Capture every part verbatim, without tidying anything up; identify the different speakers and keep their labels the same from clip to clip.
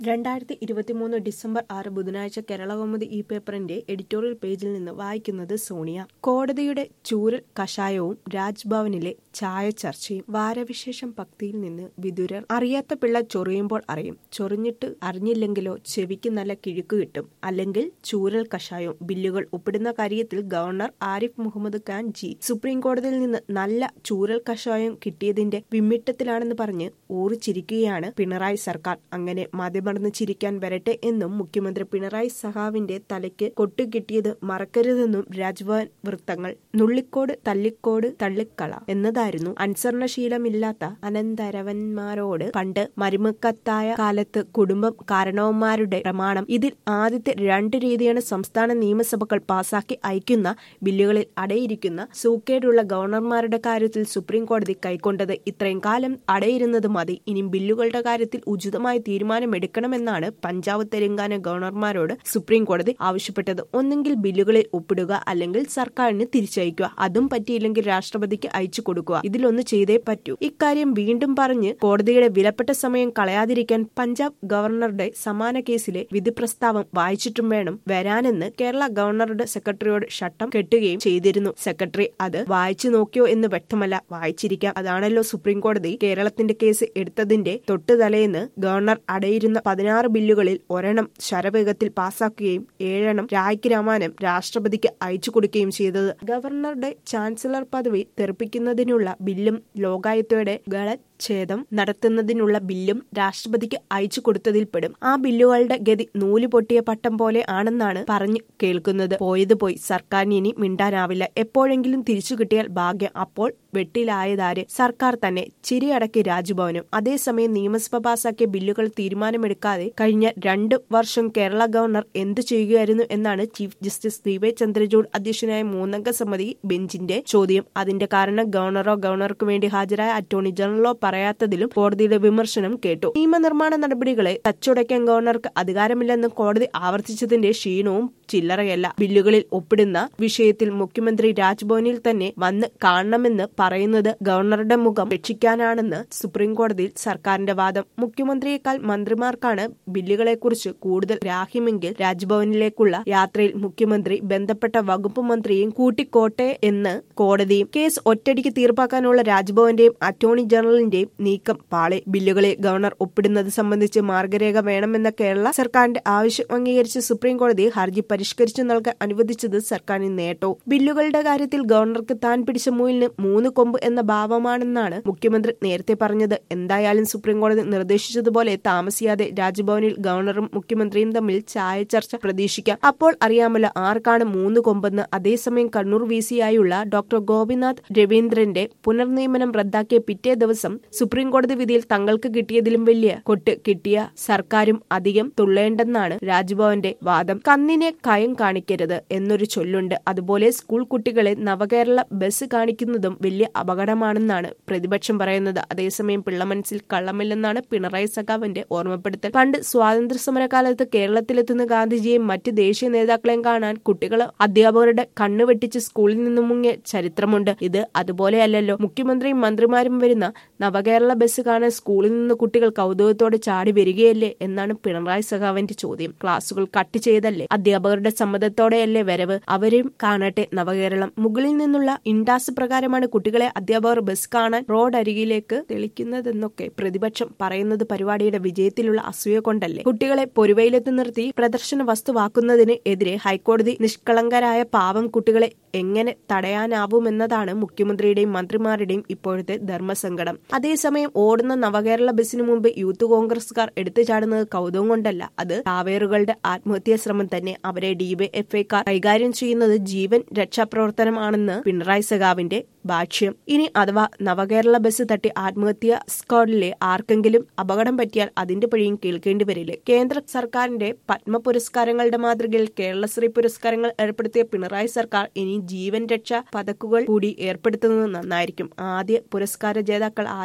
Speaker 1: രണ്ടായിരത്തി ഇരുപത്തിമൂന്ന് ഡിസംബർ ആറ് ബുധനാഴ്ച കേരളകൗമുദി ഈ പേപ്പറിന്റെ എഡിറ്റോറിയൽ പേജിൽ നിന്ന് വായിക്കുന്നത് സോണിയ. കോടതിയുടെ ചൂരൽ കഷായവും രാജ്ഭവനിലെ ചായ ചർച്ചയും. വാരവിശേഷം പക്തിയിൽ നിന്ന് വിതുരർ. അറിയാത്ത പിള്ള ചൊറിയുമ്പോൾ അറിയും. ചൊറിഞ്ഞിട്ട് അറിഞ്ഞില്ലെങ്കിലോ ചെവിക്ക് നല്ല കിഴുക്ക് കിട്ടും. അല്ലെങ്കിൽ ചൂരൽ കഷായവും. ബില്ലുകൾ ഒപ്പിടുന്ന കാര്യത്തിൽ ഗവർണർ ആരിഫ് മുഹമ്മദ് ഖാൻ ജി സുപ്രീം കോടതിയിൽ നിന്ന് നല്ല ചൂരൽ കഷായം കിട്ടിയതിന്റെ വിമ്മിട്ടത്തിലാണെന്ന് പറഞ്ഞ് ഊറിച്ചിരിക്കുകയാണ് പിണറായി സർക്കാർ. അങ്ങനെ മദ്യമ നടന്ന് ചിരിക്കാൻ വരട്ടെ എന്നും മുഖ്യമന്ത്രി പിണറായി സഖാവിന്റെ തലയ്ക്ക് കൊട്ടുകിട്ടിയത് മറക്കരുതെന്നും രാജ്ഭവൻ വൃത്തങ്ങൾ. നുള്ളിക്കോട് തല്ലിക്കോട് തള്ളിക്കള എന്നതായിരുന്നു അനുസരണശീലമില്ലാത്ത അനന്തരവന്മാരോട് പണ്ട് മരുമക്കത്തായ കാലത്ത് കുടുംബം കാരണവന്മാരുടെ പ്രമാണം. ഇതിൽ ആദ്യത്തെ രണ്ട് രീതിയാണ് സംസ്ഥാന നിയമസഭകൾ പാസാക്കി അയക്കുന്ന ബില്ലുകളിൽ അടയിരിക്കുന്ന സൂക്കേടുള്ള ഗവർണർമാരുടെ കാര്യത്തിൽ സുപ്രീം കോടതി കൈക്കൊണ്ടത്. ഇത്രയും കാലം അടയിരുന്നത് മതി, ഇനി ബില്ലുകളുടെ കാര്യത്തിൽ ഉചിതമായ തീരുമാനമെടുക്കണം ണമെന്നാണ് പഞ്ചാബ് തെലങ്കാന ഗവർണർമാരോട് സുപ്രീം കോടതി ആവശ്യപ്പെട്ടത്. ഒന്നെങ്കിൽ ബില്ലുകളിൽ ഒപ്പിടുക, അല്ലെങ്കിൽ സർക്കാരിന് തിരിച്ചയക്കുക. അതും പറ്റിയില്ലെങ്കിൽ രാഷ്ട്രപതിക്ക് അയച്ചു കൊടുക്കുക. ഇതിലൊന്ന് ചെയ്തേ പറ്റൂ. ഇക്കാര്യം വീണ്ടും പറഞ്ഞ് കോടതിയുടെ വിലപ്പെട്ട സമയം കളയാതിരിക്കാൻ പഞ്ചാബ് ഗവർണറുടെ സമാന കേസിലെ വിധി പ്രസ്താവം വായിച്ചിട്ടും വേണം വരാനെന്ന് കേരള ഗവർണറുടെ സെക്രട്ടറിയോട് ഷട്ടം കെട്ടുകയും ചെയ്തിരുന്നു. സെക്രട്ടറി അത് വായിച്ചു നോക്കിയോ എന്ന് വ്യക്തമല്ല. വായിച്ചിരിക്കാം. അതാണല്ലോ സുപ്രീം കോടതി കേരളത്തിന്റെ കേസ് എടുത്തതിന്റെ തൊട്ടു തലേന്ന് ഗവർണർ അടയിരുന്ന പതിനാറ് ബില്ലുകളിൽ ഒരെണ്ണം ശരവേഗത്തിൽ പാസാക്കുകയും ഏഴെണ്ണം രായ്ക്ക് രാമാനം രാഷ്ട്രപതിക്ക് അയച്ചു കൊടുക്കുകയും ചെയ്തത്. ഗവർണറുടെ ചാൻസലർ പദവി തെറിപ്പിക്കുന്നതിനുള്ള ബില്ലും ലോകായുക്തയുടെ ഗളച്ഛേദം നടത്തുന്നതിനുള്ള ബില്ലും രാഷ്ട്രപതിക്ക് അയച്ചു കൊടുത്തതിൽപ്പെടും. ആ ബില്ലുകളുടെ ഗതി നൂല് പൊട്ടിയ പട്ടം പോലെ ആണെന്നാണ് പറഞ്ഞു കേൾക്കുന്നത്. പോയത് പോയി, സർക്കാരിന് ഇനി മിണ്ടാനാവില്ല. എപ്പോഴെങ്കിലും തിരിച്ചു കിട്ടിയാൽ ഭാഗ്യം. അപ്പോൾ വെട്ടിലായതാര്? സർക്കാർ തന്നെ. ചിരിയടക്കി രാജ്ഭവനും. അതേസമയം നിയമസഭ പാസാക്കിയ ബില്ലുകൾ തീരുമാനമെടുക്കാതെ കഴിഞ്ഞ രണ്ട് വർഷം കേരള ഗവർണർ എന്തു ചെയ്യുകയായിരുന്നു എന്നാണ് chief justice D Y Chandrachud അധ്യക്ഷനായ മൂന്നംഗ സമിതി ബെഞ്ചിന്റെ ചോദ്യം. അതിന്റെ കാരണം ഗവർണറോ ഗവർണർക്ക് വേണ്ടി ഹാജരായ അറ്റോർണി ജനറലോ പറയാത്തതിലും കോടതിയുടെ വിമർശനം കേട്ടു. നിയമനിർമ്മാണ നടപടികളെ തച്ചുടയ്ക്കാൻ ഗവർണർക്ക് അധികാരമില്ലെന്ന് കോടതി ആവർത്തിച്ചതിന്റെ ക്ഷീണവും ചില്ലറയല്ല. ബില്ലുകളിൽ ഒപ്പിടുന്ന വിഷയത്തിൽ മുഖ്യമന്ത്രി രാജ്ഭവനിൽ തന്നെ വന്ന് കാണണമെന്ന് പറയുന്നത് ഗവർണറുടെ മുഖം രക്ഷിക്കാനാണെന്ന് സുപ്രീം കോടതിയിൽ സർക്കാരിന്റെ വാദം. മുഖ്യമന്ത്രിയേക്കാൾ മന്ത്രിമാർക്കാണ് ബില്ലുകളെക്കുറിച്ച് കൂടുതൽ ഗ്രാഹ്യമെങ്കിൽ രാജ്ഭവനിലേക്കുള്ള യാത്രയിൽ മുഖ്യമന്ത്രി ബന്ധപ്പെട്ട വകുപ്പ് മന്ത്രിയും കൂട്ടിക്കോട്ടെ എന്ന് കോടതിയും. കേസ് ഒറ്റയടിക്ക് തീർപ്പാക്കാനുള്ള രാജ്ഭവന്റെയും അറ്റോർണി ജനറലിന്റെയും നീക്കം പാളി. ബില്ലുകളിൽ ഗവർണർ ഒപ്പിടുന്നത് സംബന്ധിച്ച് മാർഗരേഖ വേണമെന്ന കേരള സർക്കാരിന്റെ ആവശ്യം അംഗീകരിച്ച് സുപ്രീം കോടതി ഹർജി പരിഷ്കരിച്ചു നൽകാൻ അനുവദിച്ചത് സർക്കാരിന് നേട്ടവും. ബില്ലുകളുടെ കാര്യത്തിൽ ഗവർണർക്ക് താൻ പിടിച്ച മുയലിന് മൂന്ന് കൊമ്പ് എന്ന ഭാവമാണെന്നാണ് മുഖ്യമന്ത്രി നേരത്തെ പറഞ്ഞത്. എന്തായാലും സുപ്രീം കോടതി നിർദ്ദേശിച്ചതുപോലെ താമസിയാതെ രാജ്ഭവനിൽ ഗവർണറും മുഖ്യമന്ത്രിയും തമ്മിൽ ചായ ചർച്ച പ്രതീക്ഷിക്കാം. അപ്പോൾ അറിയാമല്ലോ ആർക്കാണ് മൂന്ന് കൊമ്പെന്ന്. അതേസമയം കണ്ണൂർ വി സി ആയുള്ള ഡോക്ടർ ഗോപിനാഥ് രവീന്ദ്രന്റെ പുനർനിയമനം റദ്ദാക്കിയ പിറ്റേ ദിവസം സുപ്രീം കോടതി വിധിയിൽ തങ്ങൾക്ക് കിട്ടിയതിലും വലിയ കൊട്ട് കിട്ടിയ സർക്കാരും അധികം തുള്ളേണ്ടെന്നാണ് രാജ്ഭവന്റെ വാദം. കന്നിനെ കയം കാണിക്കരുത് എന്നൊരു ചൊല്ലുണ്ട്. അതുപോലെ സ്കൂൾ കുട്ടികളെ നവകേരള ബസ് കാണിക്കുന്നതും വലിയ അപകടമാണെന്നാണ് പ്രതിപക്ഷം പറയുന്നത്. അതേസമയം പിള്ളമനസ്സിൽ കള്ളമില്ലെന്നാണ് പിണറായി സഖാവിന്റെ ഓർമ്മപ്പെടുത്തൽ. പണ്ട് സ്വാതന്ത്ര്യ സമരകാലത്ത് കേരളത്തിലെത്തുന്ന ഗാന്ധിജിയെയും മറ്റ് ദേശീയ നേതാക്കളെയും കാണാൻ കുട്ടികൾ അധ്യാപകരുടെ കണ്ണു വെട്ടിച്ച് സ്കൂളിൽ നിന്നും മുങ്ങിയ ചരിത്രമുണ്ട്. ഇത് അതുപോലെയല്ലല്ലോ. മുഖ്യമന്ത്രിയും മന്ത്രിമാരും വരുന്ന നവകേരള ബസ് കാണാൻ സ്കൂളിൽ നിന്ന് കുട്ടികൾ കൗതുകത്തോടെ ചാടി വരികയല്ലേ എന്നാണ് പിണറായി സഖാവിന്റെ ചോദ്യം. ക്ലാസുകൾ കട്ട് ചെയ്തല്ലേ? അധ്യാപകരുടെ സമ്മതത്തോടെയല്ലേ വരവ്? അവരെയും കാണട്ടെ നവകേരളം. മുകളിൽ നിന്നുള്ള ഇൻഡാസ് പ്രകാരമാണ് കുട്ടികളെ അധ്യാപകർ ബസ് കാണാൻ റോഡരികിലേക്ക് തെളിക്കുന്നതെന്നൊക്കെ പ്രതിപക്ഷം പറയുന്നത് പരിപാടിയുടെ വിജയത്തിലുള്ള അസൂയ കൊണ്ടല്ലേ? കുട്ടികളെ പൊരുവയിലെത്തി നിർത്തി പ്രദർശന വസ്തുവാക്കുന്നതിന് എതിരെ ഹൈക്കോടതി നിഷ്കളങ്കരായ പാവം കുട്ടികളെ എങ്ങനെ തടയാനാവുമെന്നതാണ് മുഖ്യമന്ത്രിയുടെയും മന്ത്രിമാരുടെയും ഇപ്പോഴത്തെ ധർമ്മസങ്കടം. അതേസമയം ഓടുന്ന നവകേരള ബസിനു മുമ്പ് യൂത്ത് കോൺഗ്രസുകാർ എടുത്തു ചാടുന്നത് കൗതുകം കൊണ്ടല്ല. അത് താവേറുകളുടെ ആത്മഹത്യാ ശ്രമം തന്നെ. അവരെ ഡിവൈഎഫ്ഐക്കാർ കൈകാര്യം ചെയ്യുന്നത് ജീവൻ രക്ഷാപ്രവർത്തനമാണെന്ന് പിണറായി സഖാവിന്റെ ഭാഷ്യം. ഇനി അഥവാ നവകേരള ബസ് തട്ടി ആത്മഹത്യാ സ്ക്വാഡിലെ ആർക്കെങ്കിലും അപകടം പറ്റിയാൽ അതിന്റെ പഴിയും കേൾക്കേണ്ടി വരില്ലേ? കേന്ദ്ര സർക്കാരിന്റെ പത്മ പുരസ്കാരങ്ങളുടെ മാതൃകയിൽ കേരളശ്രീ പുരസ്കാരങ്ങൾ ഏർപ്പെടുത്തിയ പിണറായി സർക്കാർ ഇനി ജീവൻ രക്ഷാ പതക്കുകൾ കൂടി ഏർപ്പെടുത്തുന്നത് നന്നായിരിക്കും. ആദ്യ പുരസ്കാര ജേതാക്കൾ ആരാ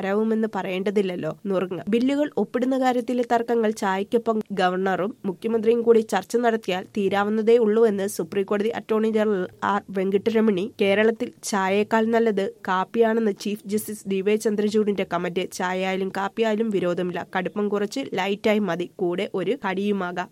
Speaker 1: പരവുമെന്ന് പറയേണ്ടതില്ലല്ലോ. നുറുങ്ങ് ബില്ലുകൾ ഒപ്പിടുന്ന കാര്യത്തിലെ തർക്കങ്ങൾ ചായക്കൊപ്പം ഗവർണറും മുഖ്യമന്ത്രിയും കൂടി ചർച്ച നടത്തിയാൽ തീരാവുന്നതേ ഉള്ളൂവെന്ന് സുപ്രീംകോടതി അറ്റോർണി ജനറൽ ആർ വെങ്കിട്ടരമണി. കേരളത്തിൽ ചായയേക്കാൾ നല്ലത് കാപ്പിയാണെന്ന് ചീഫ് ജസ്റ്റിസ് ഡി വൈ ചന്ദ്രചൂഡിന്റെ കമന്റ്. ചായയായാലും കാപ്പിയായാലും വിരോധമില്ല, കടുപ്പം കുറച്ച് ലൈറ്റായി മതി, കൂടെ ഒരു കടിയുമാകാം.